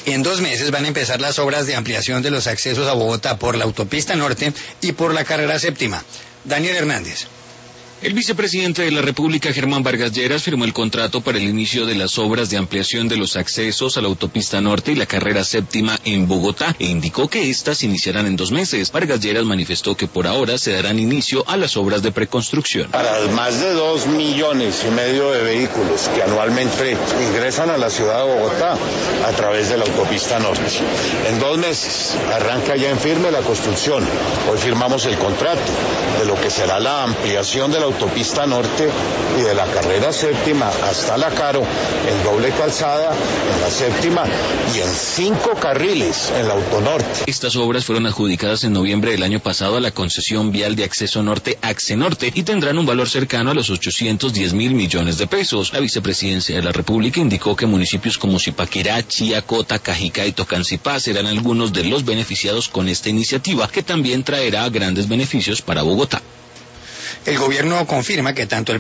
En 2 meses van a empezar las obras de ampliación de los accesos a Bogotá por la autopista norte y por la carrera séptima. Daniel Hernández. El vicepresidente de la República, Germán Vargas Lleras, firmó el contrato para el inicio de las obras de ampliación de los accesos a la autopista norte y la carrera séptima en Bogotá e indicó que estas iniciarán en 2 meses. Vargas Lleras manifestó que por ahora se darán inicio a las obras de preconstrucción. Para más de 2,5 millones de vehículos que anualmente ingresan a la ciudad de Bogotá a través de la autopista norte. En 2 meses arranca ya en firme la construcción. Hoy firmamos el contrato de lo que será la ampliación de la autopista norte y de la carrera séptima hasta La Caro, en doble calzada en la séptima y en 5 carriles en la autonorte. Estas obras fueron adjudicadas en noviembre del año pasado a la concesión vial de acceso norte Accenorte y tendrán un valor cercano a los 810.000 millones de pesos. La vicepresidencia de la República indicó que municipios como Zipaquirá, Chía, Cota, Cajicá y Tocancipá serán algunos de los beneficiados con esta iniciativa, que también traerá grandes beneficios para Bogotá. El gobierno confirma que tanto el